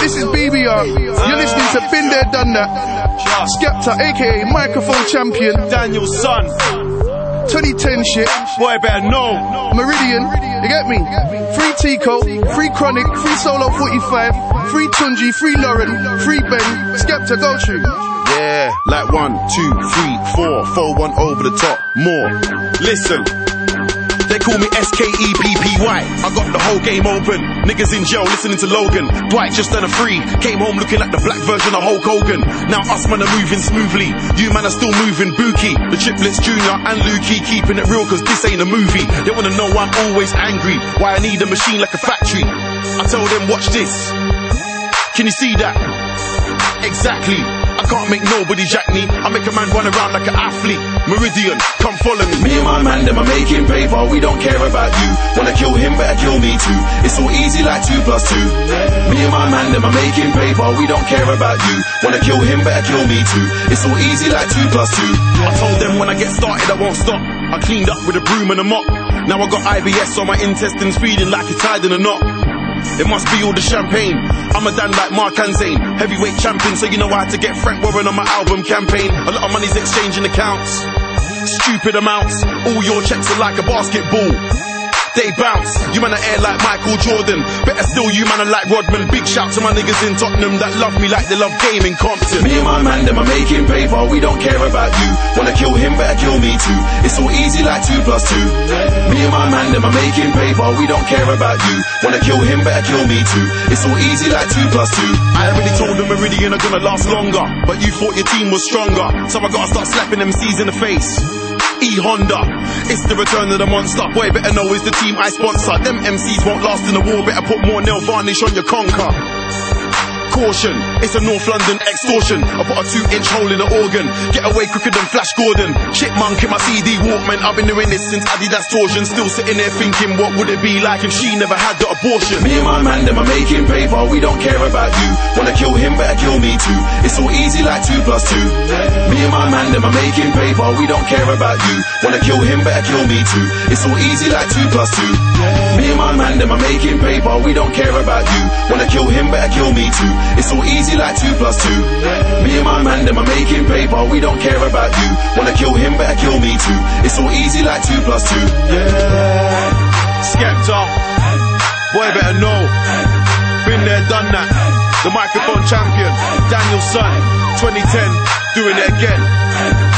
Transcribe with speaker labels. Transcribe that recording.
Speaker 1: this is BBR. You're listening to Been There, Done That. Skepta, aka Microphone Champion.
Speaker 2: Daniel's son.
Speaker 1: 2010 shit.
Speaker 2: Boy, better know.
Speaker 1: Meridian, you get me? Free Tico, free Chronic, free Solo 45, free Tunji, free Lauren, free Ben. Skepta, go through.
Speaker 3: Yeah, like 1, 2, 3, 4, 4, 1 over the top, more. Listen. They call me SKEPPY. I got the whole game open. Niggas in jail listening to Logan. Dwight just done a free. Came home looking like the black version of Hulk Hogan. Now us man are moving smoothly. You man are still moving bookie. The triplets Junior and Lukey keeping it real cause this ain't a movie. They wanna know why I'm always angry. Why I need a machine like a factory. I tell them watch this. Can you see that? Exactly. I can't make nobody jack me. I make a man run around like an athlete. Meridian, come follow me. Me and my man, them are making paper. We don't care about you. Wanna kill him, better kill me too. It's so easy like 2 plus 2. Me and my man, them are making paper. We don't care about you. Wanna kill him, better kill me too. It's so easy like 2 plus 2. I told them when I get started, I won't stop. I cleaned up with a broom and a mop. Now I got IBS on my intestines, feeling like it's tied in a knot. It must be all the champagne. I'm a Dan like Mark and Zane. Heavyweight champion, so you know I had to get Frank Warren on my album campaign. A lot of money's exchanging accounts. Stupid amounts. All your checks are like a basketball. They bounce. You man are air like Michael Jordan. Better still, you man are like Rodman. Big shout to my niggas in Tottenham that love me like they love game in Compton. Me and my man, them are making paper. We don't care about you. Wanna kill him, better kill me too. It's so easy like 2 plus 2. Me and my man, them are making paper. We don't care about you. Wanna kill him, better kill me too. It's so easy like 2 plus 2. I already told them Meridian are gonna last longer, but you thought your team was stronger, so I gotta start slapping MCs in the face. E-Honda, it's the return of the monster. Boy, better know it's the team I sponsor. Them MCs won't last in the war. Better put more nail varnish on your conker. Caution, it's a North London extortion. I put a 2-inch hole in the organ. Get away quicker than Flash Gordon. Chipmunk in my CD Walkman. I've been doing this since Adidas Torsion. Still sitting there thinking, what would it be like if she never had the abortion? Me and my man, them are making paper. We don't care about you. Wanna kill him, better kill me too. It's so easy like 2 plus 2. Me and my man, them are making paper. We don't care about you. Wanna kill him, better kill me too. It's so easy like 2 plus 2. Me and my man, them are making paper. We don't care about you. Wanna kill him, better kill me too. It's so easy like 2 plus 2. Me and my man, them are making paper. We don't care about you. Wanna kill him, better kill me too. It's so easy like 2 plus 2. Yeah. Skepta, boy better know. Been there, done that. The microphone champion, Daniel's son. 2010, doing it again.